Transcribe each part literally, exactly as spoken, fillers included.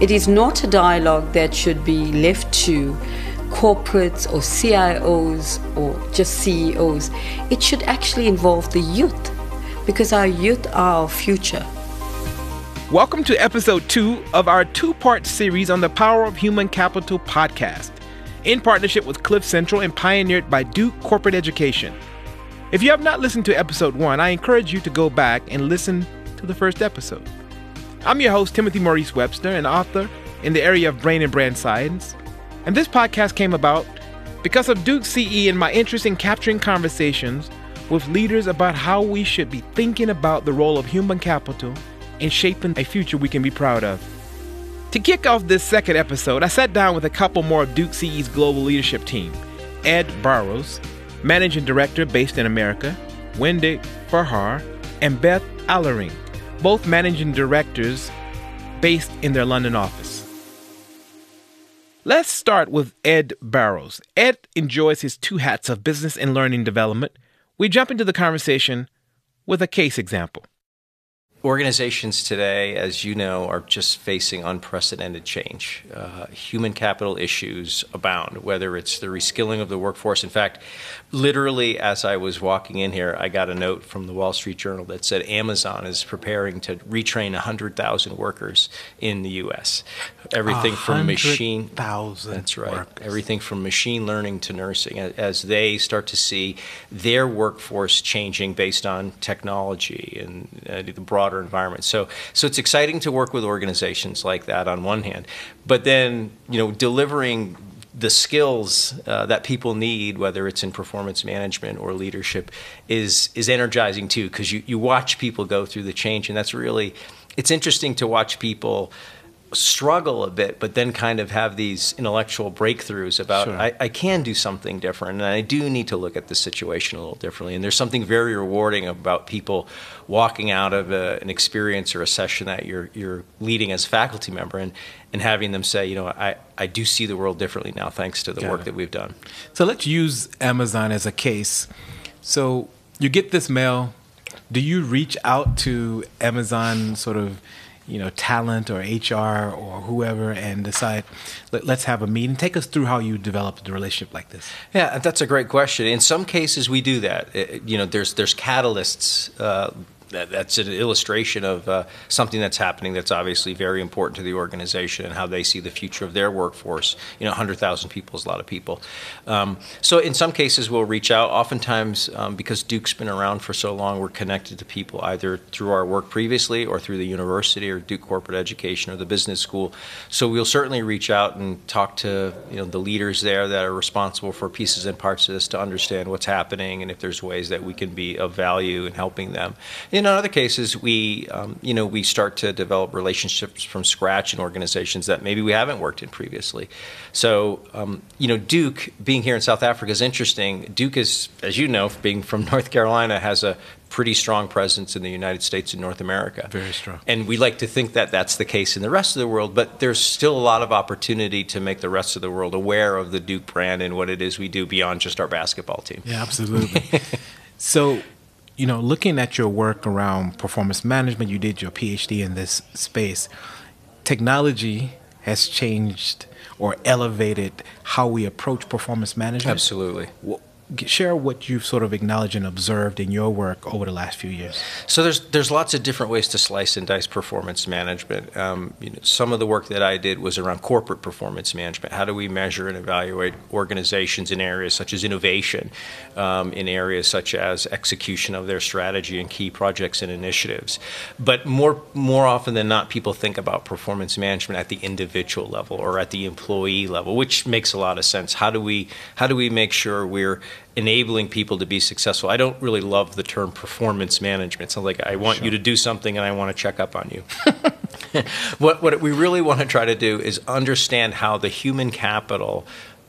It is not a dialogue that should be left to corporates or C I Os or just C E Os. It should actually involve the youth, because our youth are our future. Welcome to episode two of our two-part series on the Power of Human Capital podcast, in partnership with Cliff Central and pioneered by Duke Corporate Education. If you have not listened to episode one, I encourage you to go back and listen to the first episode. I'm your host, Timothy Maurice Webster, an author in the area of brain and brand science. And this podcast came about because of Duke C E and my interest in capturing conversations with leaders about how we should be thinking about the role of human capital in shaping a future we can be proud of. To kick off this second episode, I sat down with a couple more of Duke C E's global leadership team. Ed Barrows, Managing Director based in America, Wendy Farhar, and Beth Allering, both Managing Directors based in their London office. Let's start with Ed Barrows. Ed enjoys his two hats of business and learning development. We jump into the conversation with a case example. Organizations today, as you know, are just facing unprecedented change. Uh, human capital issues abound, whether it's the reskilling of the workforce. In fact, literally as I was walking in here, I got a note from the Wall Street Journal that said Amazon is preparing to retrain one hundred thousand workers in the U S. Everything from machine... one hundred thousand That's right. workers. Everything from machine learning to nursing, as they start to see their workforce changing based on technology and uh, the broader environment. So, so it's exciting to work with organizations like that on one hand, but then, you know, delivering the skills uh, that people need, whether it's in performance management or leadership, is is energizing too, because you, you watch people go through the change, and that's really, it's interesting to watch people struggle a bit, but then kind of have these intellectual breakthroughs about, Sure. I, I can do something different, and I do need to look at the situation a little differently. And there's something very rewarding about people walking out of a, an experience or a session that you're you're leading as a faculty member, and, and having them say, you know, I, I do see the world differently now thanks to the Got work it. that we've done. So let's use Amazon as a case. So you get this mail. Do you reach out to Amazon sort of, you know, talent or H R or whoever and decide, Let, let's have a meeting? Take us through how you developed a relationship like this. Yeah, that's a great question. In some cases, we do that. It, you know, there's there's catalysts. Uh, that, that's an illustration of uh, something that's happening that's obviously very important to the organization and how they see the future of their workforce. You know, one hundred thousand people is a lot of people. Um, so in some cases, we'll reach out. Oftentimes, um, because Duke's been around for so long, we're connected to people either through our work previously or through the university or Duke Corporate Education or the business school. So we'll certainly reach out and talk to, you know, the leaders there that are responsible for pieces and parts of this to understand what's happening and if there's ways that we can be of value in helping them. In other cases, we, um, you know, we start to develop relationships from scratch in organizations that maybe we haven't worked in previously. So, um, you know, Duke, being here in South Africa is interesting. Duke is, as you know, being from North Carolina, has a pretty strong presence in the United States and North America. Very strong. And we like to think that that's the case in the rest of the world, but there's still a lot of opportunity to make the rest of the world aware of the Duke brand and what it is we do beyond just our basketball team. Yeah, absolutely. So, you know, looking at your work around performance management, you did your P H D in this space. Technology has changed or elevated how we approach performance management. Absolutely. Well, share what you've sort of acknowledged and observed in your work over the last few years. So there's there's lots of different ways to slice and dice performance management. Um, you know, some of the work that I did was around corporate performance management. How do we measure and evaluate organizations in areas such as innovation, um, in areas such as execution of their strategy and key projects and initiatives? But more more often than not, people think about performance management at the individual level or at the employee level, which makes a lot of sense. How do we how do we make sure we're enabling people to be successful? I don't really love the term performance management. It's like I want Sure. you to do something and I want to check up on you. what what we really want to try to do is understand how the human capital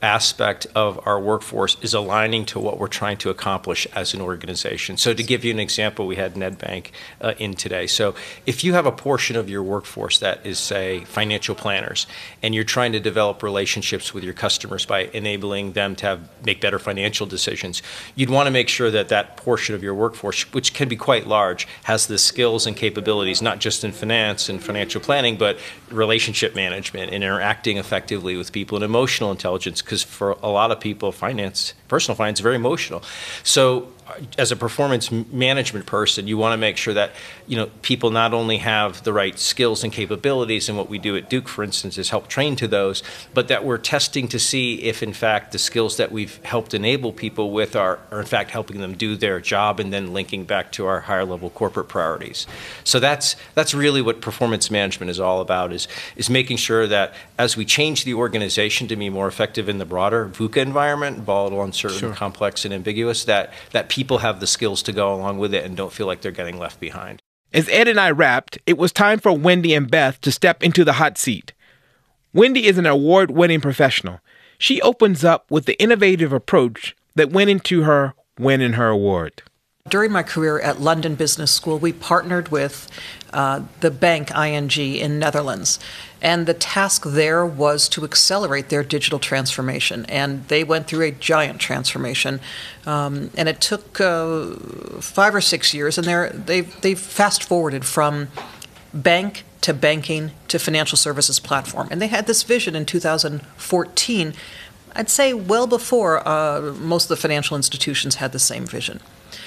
aspect of our workforce is aligning to what we're trying to accomplish as an organization. So to give you an example, we had Nedbank uh, in today. So if you have a portion of your workforce that is, say, financial planners, and you're trying to develop relationships with your customers by enabling them to have make better financial decisions, you'd want to make sure that that portion of your workforce, which can be quite large, has the skills and capabilities, not just in finance and financial planning, but relationship management and interacting effectively with people and emotional intelligence, because for a lot of people, finance, personal finance is very emotional. So as a performance management person, you want to make sure that, you know, people not only have the right skills and capabilities, and what we do at Duke, for instance, is help train to those, but that we're testing to see if, in fact, the skills that we've helped enable people with are, are in fact, helping them do their job and then linking back to our higher level corporate priorities. So that's that's really what performance management is all about, is, is making sure that as we change the organization to be more effective in the broader VUCA environment, volatile, uncertain, sure. complex, and ambiguous, that, that people have the skills to go along with it and don't feel like they're getting left behind. As Ed and I wrapped, it was time for Wendy and Beth to step into the hot seat. Wendy is an award-winning professional. She opens up with the innovative approach that went into her winning her award. During my career at London Business School, we partnered with uh, the bank I N G in Netherlands. And the task there was to accelerate their digital transformation. And they went through a giant transformation. Um, and it took uh, five or six years. And they're, they've, they've fast-forwarded from bank to banking to financial services platform. And they had this vision in two thousand fourteen, I'd say well before uh, most of the financial institutions had the same vision.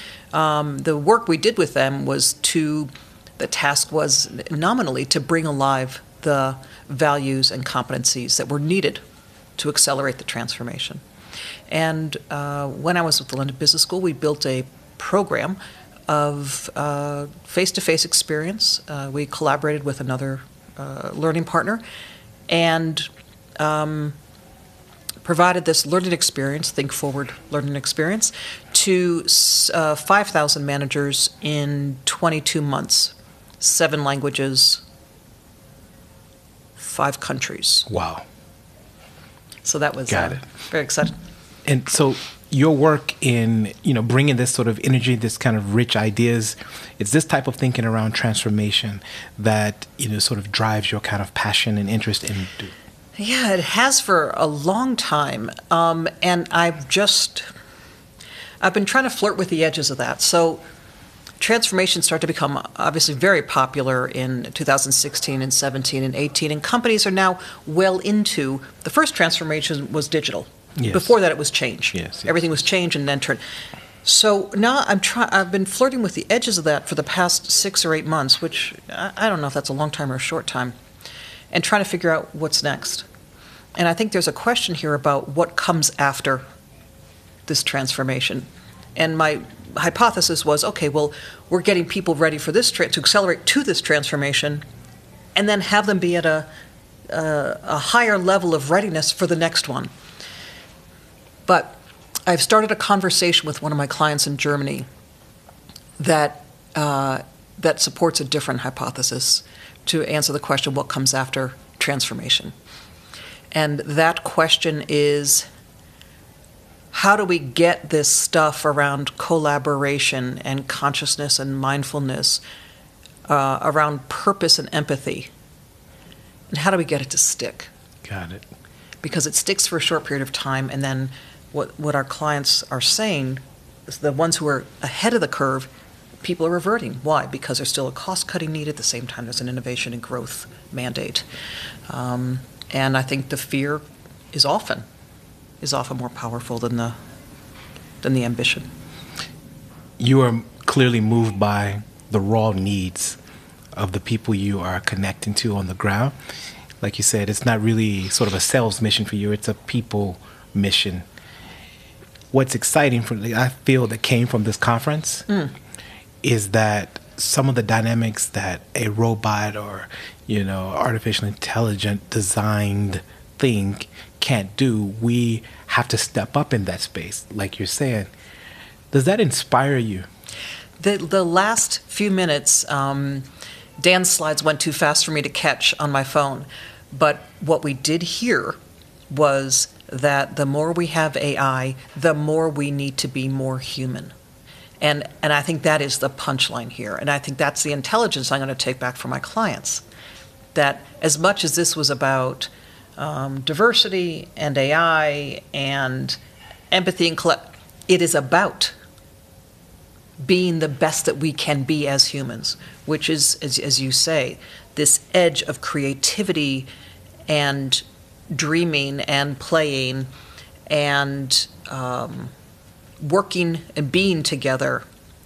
Um, the work we did with them was to, the task was nominally to bring alive the values and competencies that were needed to accelerate the transformation. And uh, when I was with the London Business School, we built a program of uh, face-to-face experience. Uh, we collaborated with another uh, learning partner and um, provided this learning experience, Think Forward learning experience, to uh, five thousand managers in twenty-two months, seven languages, five countries. Wow. So that was Got uh, it. very exciting. And so your work in, you know, bringing this sort of energy, this kind of rich ideas, it's this type of thinking around transformation that, you know, sort of drives your kind of passion and interest in Duke. Yeah, it has for a long time. Um, and I've just, I've been trying to flirt with the edges of that. So transformations start to become obviously very popular in two thousand sixteen and seventeen and eighteen, and companies are now well into, the first transformation was digital. Yes. Before that it was change. Yes, yes. Everything was change and then turn. So now I'm try- I've been flirting with the edges of that for the past six or eight months, which I, I don't know if that's a long time or a short time, and trying to figure out what's next. And I think there's a question here about what comes after this transformation. And my hypothesis was, okay, well, we're getting people ready for this, tra- to accelerate to this transformation, and then have them be at a, uh, a higher level of readiness for the next one. But I've started a conversation with one of my clients in Germany that uh, that supports a different hypothesis to answer the question, what comes after transformation? And that question is, how do we get this stuff around collaboration and consciousness and mindfulness, uh, around purpose and empathy? And how do we get it to stick? Got it. Because it sticks for a short period of time, and then what, what our clients are saying is the ones who are ahead of the curve, people are reverting. Why? Because there's still a cost-cutting need at the same time there's an innovation and growth mandate. Um, and I think the fear is often is often more powerful than the than the ambition. You are clearly moved by the raw needs of the people you are connecting to on the ground. Like you said, it's not really sort of a sales mission for you, it's a people mission. What's exciting for I feel that came from this conference mm. is that some of the dynamics that a robot or, you know, artificial intelligent designed thing can't do, we have to step up in that space, like you're saying. Does that inspire you? The the last few minutes, um, Dan's slides went too fast for me to catch on my phone. But what we did hear was that the more we have A I, the more we need to be more human. And and I think that is the punchline here. And I think that's the intelligence I'm going to take back from my clients. That as much as this was about um, diversity and A I and empathy and collect, it is about being the best that we can be as humans, which is, as, as you say, this edge of creativity and dreaming and playing and um, working and being together.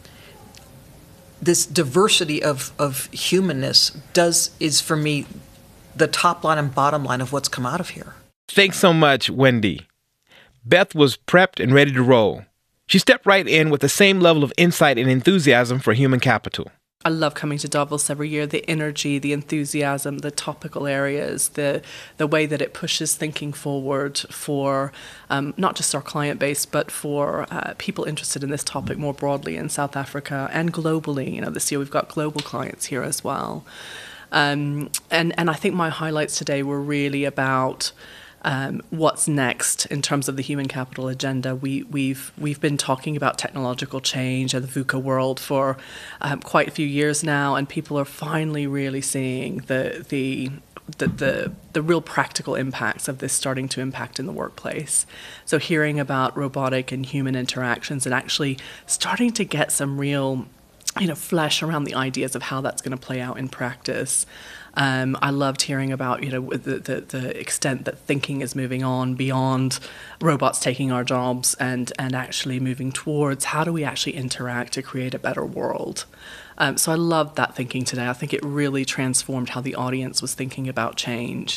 This diversity of, of humanness does is, for me, the top line and bottom line of what's come out of here. Thanks so much, Wendy. Beth was prepped and ready to roll. She stepped right in with the same level of insight and enthusiasm for human capital. I love coming to Davos every year. The energy, the enthusiasm, the topical areas, the the way that it pushes thinking forward for um, not just our client base, but for uh, people interested in this topic more broadly in South Africa and globally. You know, this year we've got global clients here as well. Um, and, and I think my highlights today were really about Um, what's next in terms of the human capital agenda. We, we've we've been talking about technological change and the VUCA world for um, quite a few years now, and people are finally really seeing the the the the, the real practical impacts of this starting to impact in the workplace. So hearing about robotic and human interactions and actually starting to get some real, you know, flesh around the ideas of how that's going to play out in practice. Um, I loved hearing about, you know, the, the, the extent that thinking is moving on beyond robots taking our jobs and, and actually moving towards how do we actually interact to create a better world. Um, so I loved that thinking today. I think it really transformed how the audience was thinking about change.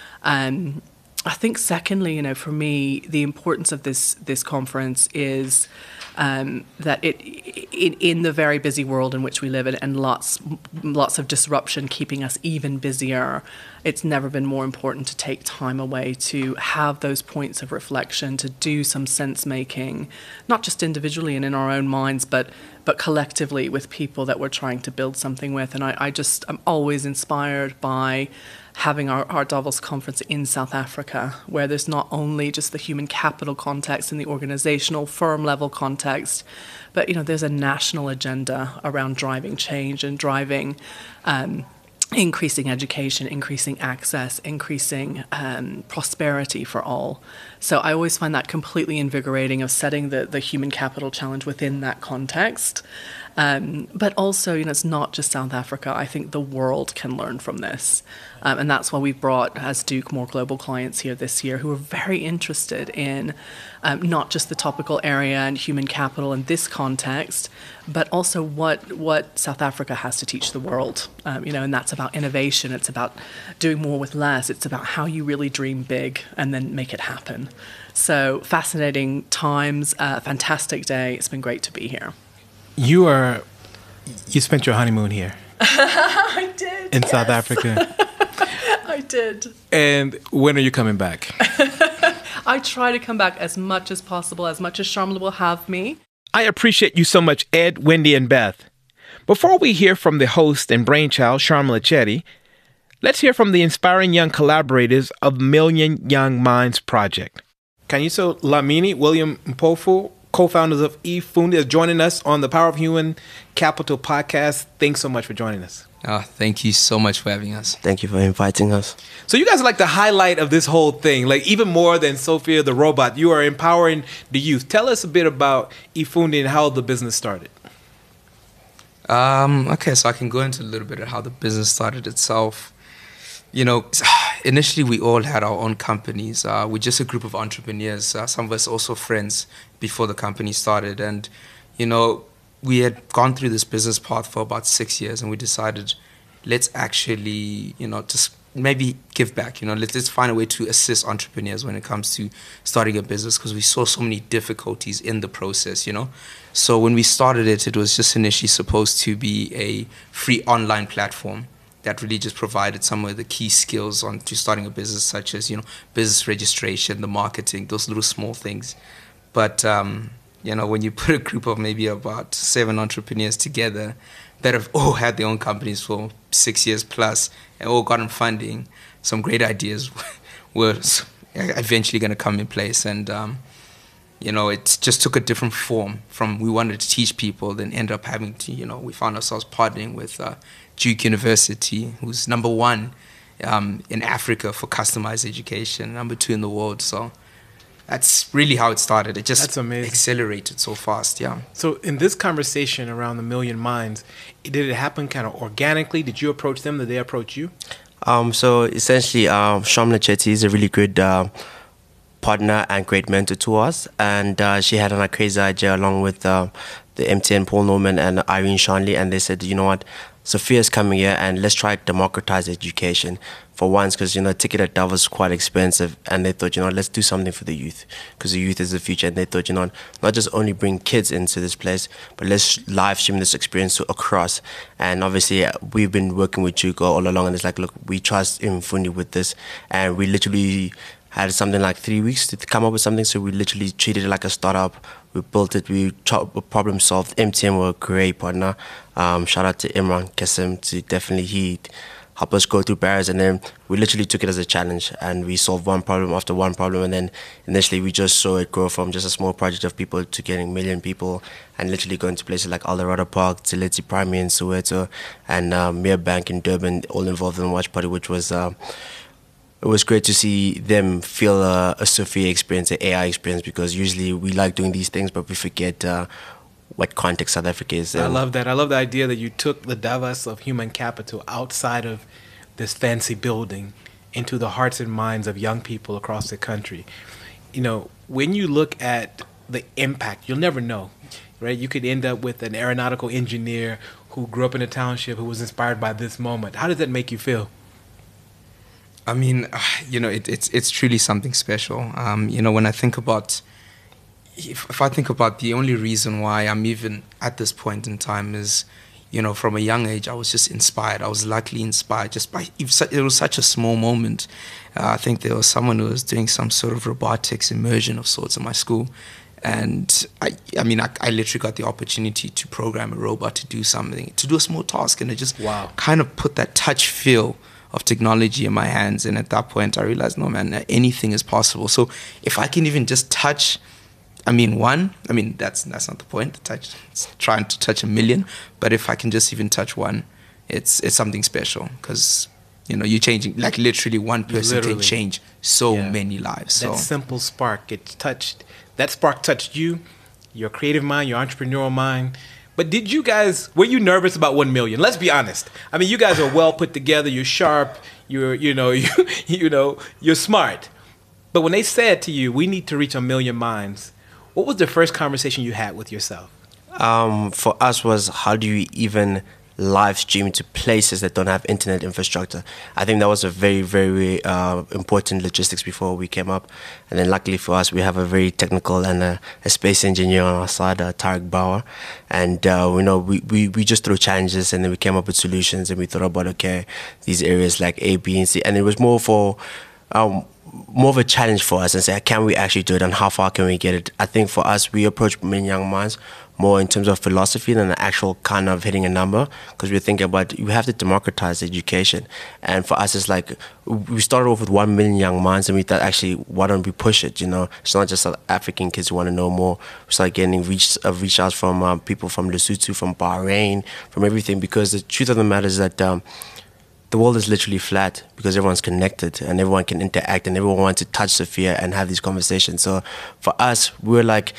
Um, I think secondly, you know, for me, the importance of this this conference is um, that it in, in the very busy world in which we live in, and lots lots of disruption keeping us even busier, it's never been more important to take time away to have those points of reflection, to do some sense making, not just individually and in our own minds, but but collectively with people that we're trying to build something with. And I, I just am always inspired by having our, our Davos conference in South Africa, where there's not only just the human capital context and the organizational firm level context, but, you know, there's a national agenda around driving change and driving um, increasing education, increasing access, increasing um, prosperity for all. So I always find that completely invigorating of setting the, the human capital challenge within that context. Um, but also, you know, it's not just South Africa. I think the world can learn from this. Um, and that's why we've brought, as Duke, more global clients here this year who are very interested in um, not just the topical area and human capital in this context, but also what what South Africa has to teach the world. Um, you know, and that's about innovation. It's about doing more with less. It's about how you really dream big and then make it happen. So fascinating times, uh, fantastic day. It's been great to be here. You are, you spent your honeymoon here. I did. In yes. South Africa. I did. And when are you coming back? I try to come back as much as possible, as much as Sharmila will have me. I appreciate you so much, Ed, Wendy, and Beth. Before we hear from the host and brainchild, Sharmila Chetty, let's hear from the inspiring young collaborators of Million Young Minds Project. Kanyiso Lamini, William Mpofu, co-founders of eFundi, is joining us on the Power of Human Capital podcast. Thanks so much for joining us. Oh, thank you so much for having us. Thank you for inviting us. So you guys are like the highlight of this whole thing, like even more than Sophia the robot. You are empowering the youth. Tell us a bit about eFundi and how the business started. Um, okay, so I can go into a little bit of how the business started itself. You know, initially we all had our own companies. Uh, we're just a group of entrepreneurs. Uh, some of us also friends before the company started. And, you know, we had gone through this business path for about six years and we decided, let's actually, you know, just maybe give back. You know, let's, let's find a way to assist entrepreneurs when it comes to starting a business, because we saw so many difficulties in the process, you know. So when we started it, it was just initially supposed to be a free online platform that really just provided some of the key skills on to starting a business, such as, you know, business registration, the marketing, those little small things. But, um, you know, when you put a group of maybe about seven entrepreneurs together that have all had their own companies for six years plus and all gotten funding, some great ideas were eventually going to come in place. And, um, you know, it just took a different form from we wanted to teach people, then end up having to, you know, we found ourselves partnering with uh, Duke University, who's number one um, in Africa for customized education, number two in the world. So that's really how it started. It just That's amazing. accelerated so fast, yeah. So in this conversation around the Million Minds, did it happen kind of organically? Did you approach them? Did they approach you? Um, so essentially, um, Shamla Chetty is a really good uh, partner and great mentor to us. And uh, she had a crazy idea along with uh, the M T N, Paul Norman, and Irene Shanley. And they said, you know what, Sophia's coming here and let's try to democratize education for once, because, you know, ticket at Davos is quite expensive. And they thought, you know, let's do something for the youth, because the youth is the future. And they thought, you know, not just only bring kids into this place, but let's live stream this experience to across. And obviously, we've been working with Juko all along. And it's like, look, we trust Mfundi with this. And we literally had something like three weeks to come up with something. So we literally treated it like a startup. We built it, we problem solved. M T N were a great partner. Um, shout out to Imran Kasim to definitely he help us go through barriers. And then we literally took it as a challenge and we solved one problem after one problem. And then initially we just saw it grow from just a small project of people to getting a million people and literally going to places like Eldorado Park, Tsileti Primary in Soweto, and uh, Mere Bank in Durban, all involved in Watch Party, which was... Uh, It was great to see them feel uh, a Sophia experience, an A I experience, because usually we like doing these things, but we forget uh, what context South Africa is in. I love that. I love the idea that you took the Davos of human capital outside of this fancy building into the hearts and minds of young people across the country. You know, when you look at the impact, you'll never know, right? You could end up with an aeronautical engineer who grew up in a township who was inspired by this moment. How does that make you feel? I mean, you know, it, it's it's truly something special. Um, you know, when I think about, if, if I think about the only reason why I'm even at this point in time is, you know, from a young age, I was just inspired. I was luckily inspired just by, it was such a small moment. Uh, I think there was someone who was doing some sort of robotics immersion of sorts in my school. And I, I mean, I, I literally got the opportunity to program a robot to do something, to do a small task. And it just wow. kind of put that touch feel of technology in my hands. And at that point, I realized, no, man, anything is possible. So if I can even just touch, I mean, one, I mean, that's that's not the point, touch, it's trying to touch a million. But if I can just even touch one, it's it's something special, because, you know, you're changing, like literally one person Literally. can change so Yeah. many lives. That So simple spark, it touched, that spark touched you, your creative mind, your entrepreneurial mind. But did you guys, were you nervous about one million? Let's be honest. I mean, you guys are well put together. You're sharp. You're, you know, you, you know, you're smart. But when they said to you, we need to reach a million minds, what was the first conversation you had with yourself? Um, for us was, how do you even live stream to places that don't have internet infrastructure? I think that was a very, very uh, important logistics before we came up. And then luckily for us, we have a very technical and a, a space engineer on our side, uh, Tarek Bauer. And, uh, you know, we, we, we just threw challenges and then we came up with solutions, and we thought about, okay, these areas like A, B, and C. And it was more for... Um, more of a challenge for us, and say, can we actually do it, and how far can we get it? I think for us, we approach Million Young Minds more in terms of philosophy than the actual kind of hitting a number, because we're thinking about, you have to democratize education. And for us, it's like, we started off with one million young minds, and we thought, actually, why don't we push it? You know, it's not just South African kids who want to know more. We started getting reach, uh, reach outs from um, people from Lesotho, from Bahrain, from everything, because the truth of the matter is that um, the world is literally flat, because everyone's connected and everyone can interact and everyone wants to touch Sophia and have these conversations. So for us, we're like,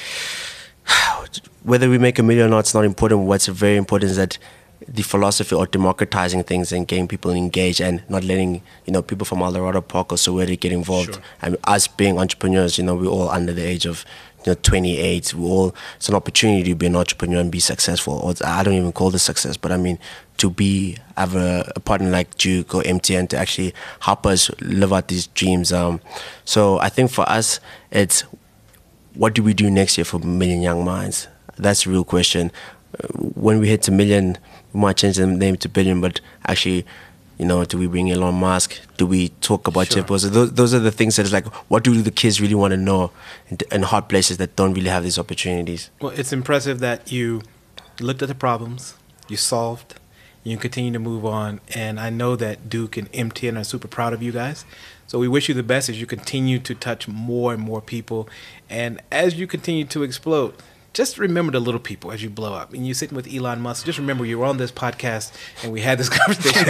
whether we make a million or not, it's not important. What's very important is that the philosophy of democratizing things and getting people engaged, and not letting, you know, people from Eldorado Park or Soweto get involved. Sure. And us being entrepreneurs, you know, we're all under the age of, you know, twenty-eight. We all, it's an opportunity to be an entrepreneur and be successful. Or I don't even call this success, but I mean, to be, have a, a partner like Duke or M T N to actually help us live out these dreams. Um, so I think for us, it's, what do we do next year for Million Young Minds? That's the real question. Uh, when we hit a million, we might change the name to billion, but actually, you know, do we bring Elon Musk? Do we talk about Sure. Jeff Bezos? Those, those are the things that is like, what do the kids really want to know in, in hot places that don't really have these opportunities? Well, it's impressive that you looked at the problems, you solved, You continue to move on. And I know that Duke and M T N are super proud of you guys. So we wish you the best as you continue to touch more and more people. And as you continue to explode, just remember the little people as you blow up. And you're sitting with Elon Musk. Just remember you were on this podcast and we had this conversation.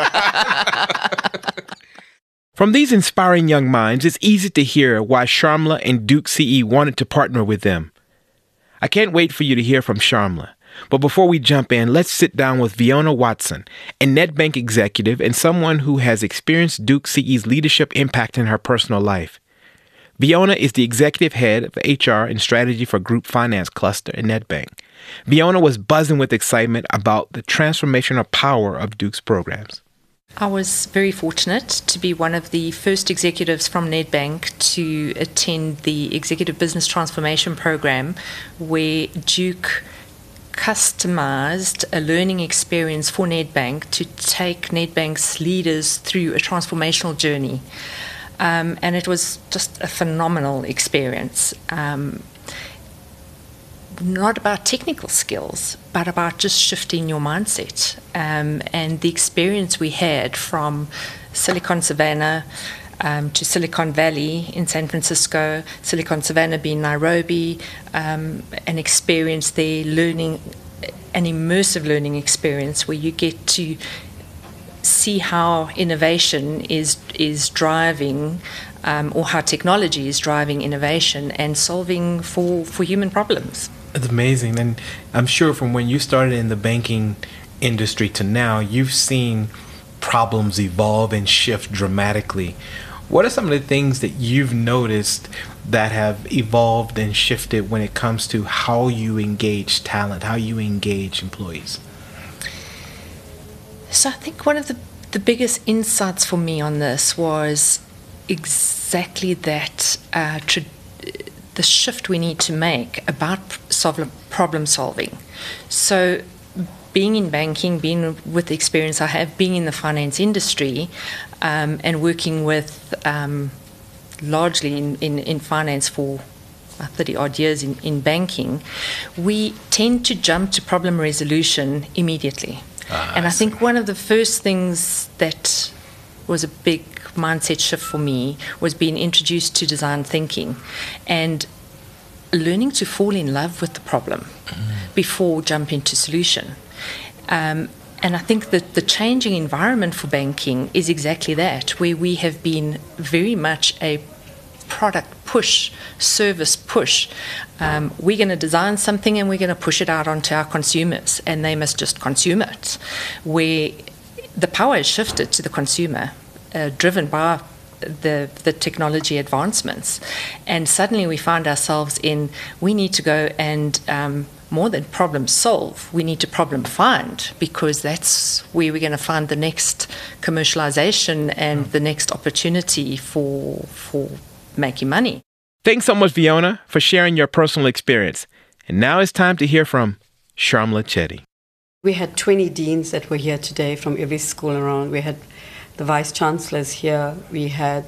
From these inspiring young minds, it's easy to hear why Sharmila and Duke C E wanted to partner with them. I can't wait for you to hear from Sharmila. But before we jump in, let's sit down with Viona Watson, a NetBank executive and someone who has experienced Duke C E's leadership impact in her personal life. Viona is the executive head of H R and strategy for Group Finance Cluster in NetBank. Viona was buzzing with excitement about the transformational power of Duke's programs. I was very fortunate to be one of the first executives from NetBank to attend the Executive Business Transformation Program, where Duke customized a learning experience for NetBank to take NetBank's leaders through a transformational journey. Um, and it was just a phenomenal experience. Um, not about technical skills, but about just shifting your mindset. Um, and the experience we had from Silicon Savannah um, to Silicon Valley in San Francisco, Silicon Savannah being Nairobi, um, an experience there, learning, an immersive learning experience where you get to see how innovation is is driving, um, or how technology is driving innovation and solving for, for human problems. It's amazing. And I'm sure from when you started in the banking industry to now, you've seen problems evolve and shift dramatically. What are some of the things that you've noticed that have evolved and shifted when it comes to how you engage talent, how you engage employees? So I think one of the, the biggest insights for me on this was exactly that, uh, tra- the shift we need to make about solve- problem solving. So being in banking, being with the experience I have, being in the finance industry, um, and working with um, largely in, in, in finance for thirty odd years in, in banking, we tend to jump to problem resolution immediately. Ah, and I, I think one of the first things that was a big mindset shift for me was being introduced to design thinking and learning to fall in love with the problem mm. before jumping to solution. Um, and I think that the changing environment for banking is exactly that, where we have been very much a product push, service push. Um, we're going to design something and we're going to push it out onto our consumers, and they must just consume it. Where the power has shifted to the consumer, uh, driven by the the technology advancements, and suddenly we find ourselves in we need to go and um, more than problem solve, we need to problem find, because that's where we're going to find the next commercialization and the next opportunity for for making money. Thanks so much, Viona, for sharing your personal experience. And now it's time to hear from Sharmila Chetty. We had twenty deans that were here today from every school around. We had the vice chancellors here. We had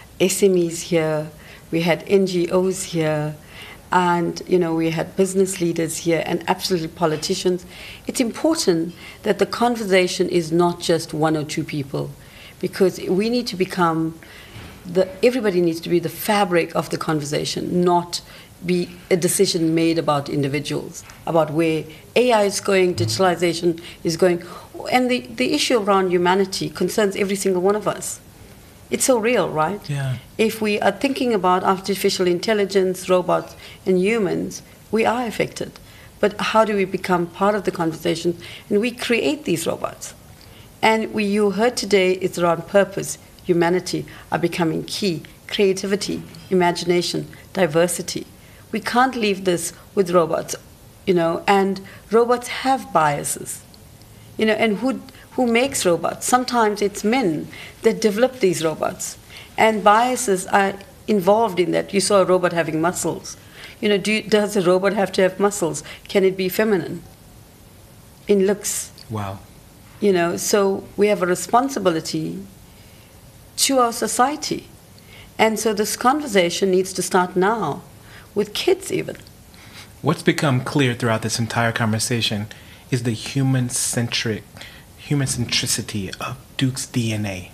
S M Es here. We had N G Os here. And, you know, we had business leaders here and absolutely politicians. It's important that the conversation is not just one or two people, because we need to become The, everybody needs to be the fabric of the conversation, not be a decision made about individuals, about where A I is going, digitalization is going. And the, the issue around humanity concerns every single one of us. It's so real, right? Yeah. If we are thinking about artificial intelligence, robots, and humans, we are affected. But how do we become part of the conversation? And we create these robots. And we, you heard today, it's around purpose. Humanity are becoming key. Creativity, imagination, diversity. We can't leave this with robots, you know, and robots have biases. You know, and who who makes robots? Sometimes it's men that develop these robots. And biases are involved in that. You saw a robot having muscles. You know, do you, does a robot have to have muscles? Can it be feminine in looks? Wow. You know, so we have a responsibility to our society. And so this conversation needs to start now, with kids even. What's become clear throughout this entire conversation is the human-centric human centricity of Duke's D N A.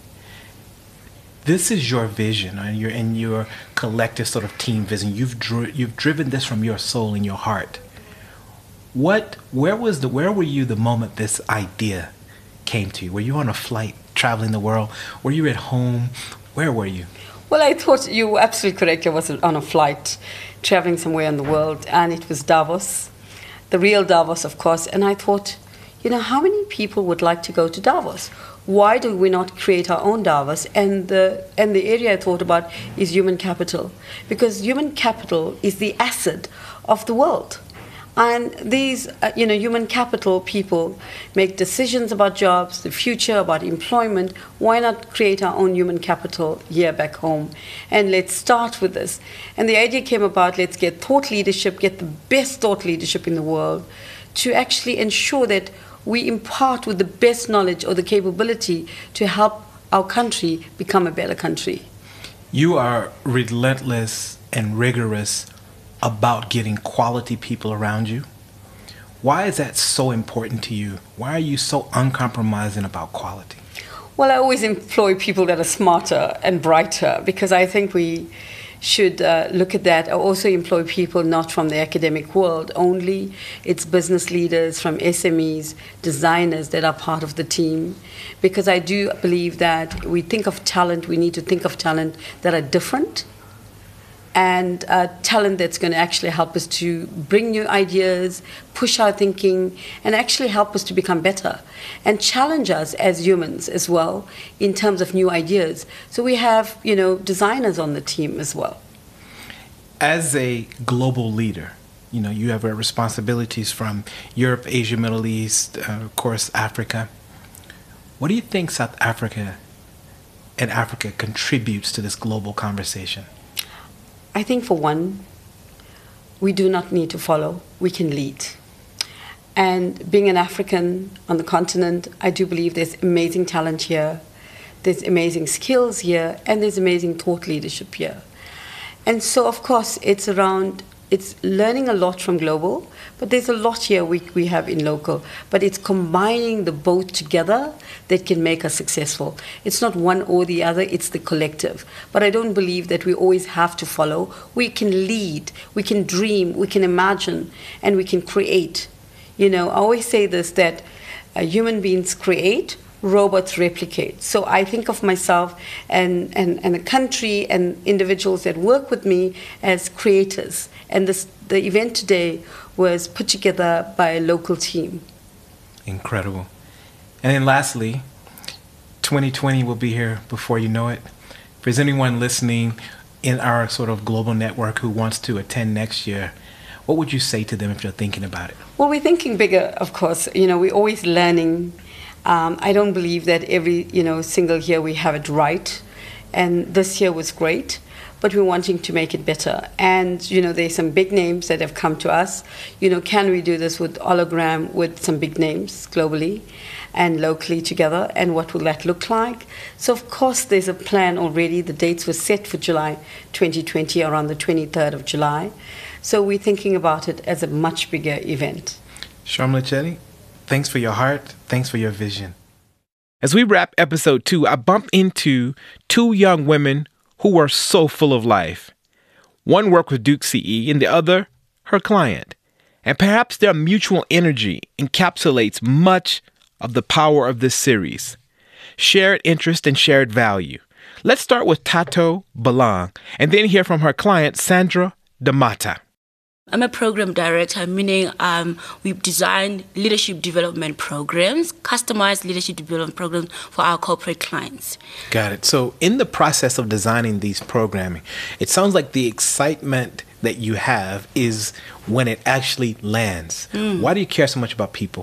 This is your vision and your and your collective sort of team vision. You've dri- you've driven this from your soul and your heart. What where was the where were you the moment this idea came to you? Were you on a flight traveling the world? Were you at home? Where were you? Well, I thought you were absolutely correct. I was on a flight traveling somewhere in the world, and it was Davos, the real Davos, of course. And I thought, you know, how many people would like to go to Davos? Why do we not create our own Davos? And the, and the area I thought about is human capital, because human capital is the asset of the world. And these, uh, you know, human capital people make decisions about jobs, the future, about employment. Why not create our own human capital here back home? And let's start with this. And the idea came about, let's get thought leadership, get the best thought leadership in the world to actually ensure that we impart with the best knowledge or the capability to help our country become a better country. You are relentless and rigorous about getting quality people around you. Why is that so important to you? Why are you so uncompromising about quality? Well, I always employ people that are smarter and brighter, because I think we should uh, look at that. I also employ people not from the academic world only. It's business leaders from S M Es, designers that are part of the team, because I do believe that we think of talent, we need to think of talent that are different, and uh, talent that's going to actually help us to bring new ideas, push our thinking, and actually help us to become better, and challenge us as humans as well in terms of new ideas. So we have, you know, designers on the team as well. As a global leader, you know, you have responsibilities from Europe, Asia, Middle East, uh, of course, Africa. What do you think South Africa and Africa contributes to this global conversation? I think, for one, we do not need to follow, we can lead. And being an African on the continent, I do believe there's amazing talent here, there's amazing skills here, and there's amazing thought leadership here. And so, of course, it's around, it's learning a lot from global, but there's a lot here we, we have in local. But it's combining the both together that can make us successful. It's not one or the other, it's the collective. But I don't believe that we always have to follow. We can lead, we can dream, we can imagine, and we can create. You know, I always say this, that uh, human beings create, robots replicate. So I think of myself and, and, and a country and individuals that work with me as creators. And this, the event today was put together by a local team. Incredible. And then lastly, twenty twenty will be here before you know it. If there's anyone listening in our sort of global network who wants to attend next year, what would you say to them if you're thinking about it? Well, we're thinking bigger, of course. You know, we're always learning. Um, I don't believe that every, you know, single year we have it right. And this year was great, but we're wanting to make it better. And, you know, there's some big names that have come to us. You know, can we do this with hologram with some big names globally and locally together? And what will that look like? So, of course, there's a plan already. The dates were set for July twenty twenty, around the twenty-third of July. So we're thinking about it as a much bigger event. Sharmila Chetty, thanks for your heart. Thanks for your vision. As we wrap episode two, I bumped into two young women who were so full of life. One worked with Duke C E and the other, her client. And perhaps their mutual energy encapsulates much of the power of this series. Shared interest and shared value. Let's start with Tato Balang and then hear from her client, Sandra Damata. I'm a program director, meaning um, we design leadership development programs, customized leadership development programs for our corporate clients. Got it. So in the process of designing these programming, it sounds like the excitement that you have is when it actually lands. Mm. Why do you care so much about people?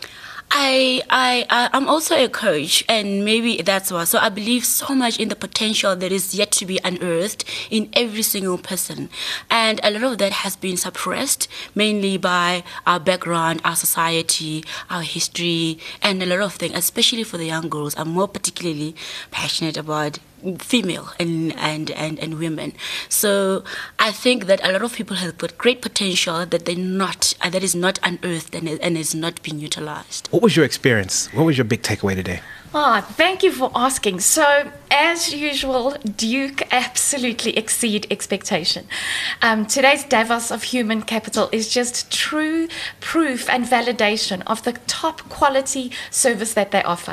I, I, I'm also a coach, and maybe that's why. So I believe so much in the potential that is yet to be unearthed in every single person. And a lot of that has been suppressed, mainly by our background, our society, our history, and a lot of things, especially for the young girls. I'm more particularly passionate about female and, and, and, and women. So I think that a lot of people have got great potential that they're not, uh, that is not unearthed and, and is not being utilized. What was your experience? What was your big takeaway today? Ah, thank you for asking. So, as usual, Duke absolutely exceed expectation. Um, today's Davos of Human Capital is just true proof and validation of the top quality service that they offer.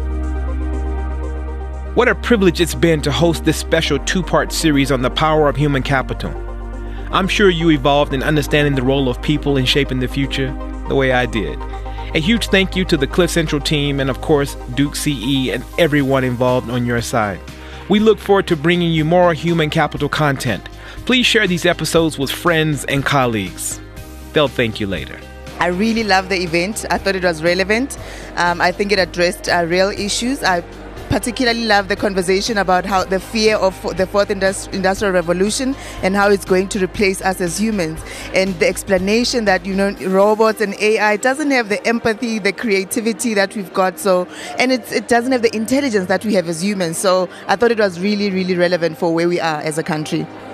What a privilege it's been to host this special two-part series on the power of human capital. I'm sure you evolved in understanding the role of people in shaping the future the way I did. A huge thank you to the Cliff Central team and, of course, Duke C E and everyone involved on your side. We look forward to bringing you more human capital content. Please share these episodes with friends and colleagues. They'll thank you later. I really loved the event. I thought it was relevant. Um, I think it addressed uh, real issues. I particularly love the conversation about how the fear of the fourth industri- industrial revolution and how it's going to replace us as humans, and the explanation that, you know, robots and A I doesn't have the empathy, the creativity that we've got, so and it's, it doesn't have the intelligence that we have as humans. So I thought it was really, really relevant for where we are as a country.